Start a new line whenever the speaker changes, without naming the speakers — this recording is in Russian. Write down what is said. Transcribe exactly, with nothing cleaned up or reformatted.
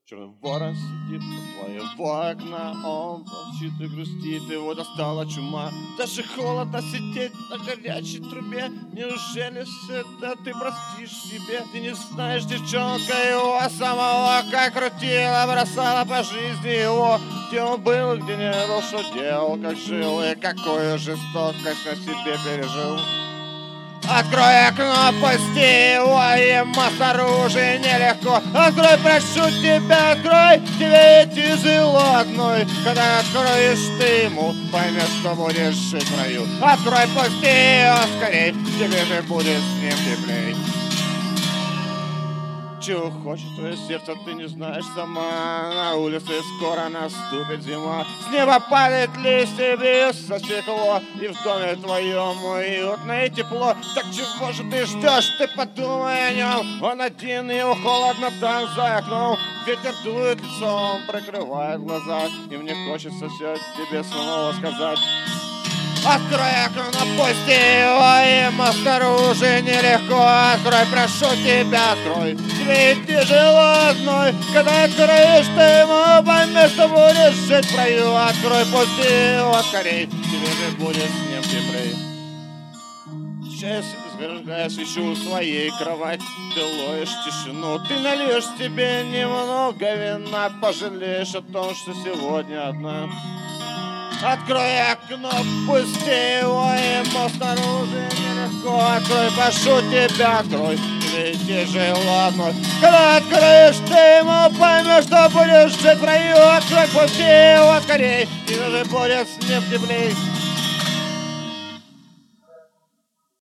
Черный ворон сидит у твоего окна, он молчит и грустит, его достала чума. Даже холодно сидеть на горячей трубе. Неужели все это ты простишь себе? Ты не знаешь, девчонка, его самого как крутила, бросала по жизни его. Где он был, где не был, что делал, как жил и какую жестокость на себе пережил. Открой окно, пусти его, ему снаружи нелегко. Открой, прошу тебя, открой, тебе тяжело одной. Когда откроешь ты ему, поймешь, что будешь жить в раю. Открой, пусти его скорей, тебе же будет с ним теплей. Чего хочет твое сердце, ты не знаешь сама. На улице скоро наступит зима. С неба падает листья, бьется стекло, и в доме твоем уютно и тепло. Так чего же ты ждешь, ты подумай о нем. Он один, его холодно там за окном. Ветер дует лицом, прикрывает глаза, и мне хочется все тебе снова сказать. Открой окно, пусти его, ему снаружи нелегко. Открой, прошу тебя, открой, тебе тяжело одной. Когда откроешь ты ему, поймешь, что будешь жить в раю. Открой, пусти его скорей, тебе же будет с ним теплей. Сейчас зажигая свечу своей кровати, ты ловишь тишину. Ты нальешь себе немного вина, пожалеешь о том, что сегодня одна. Открой окно, пусти его, ему снаружи нелегко. Открой, прошу тебя, открой, тебе тяжело одной. Когда откроешь ты ему, поймешь, что будешь жить в раю. Открой, пусти его скорей, тебе же будет с ним теплей.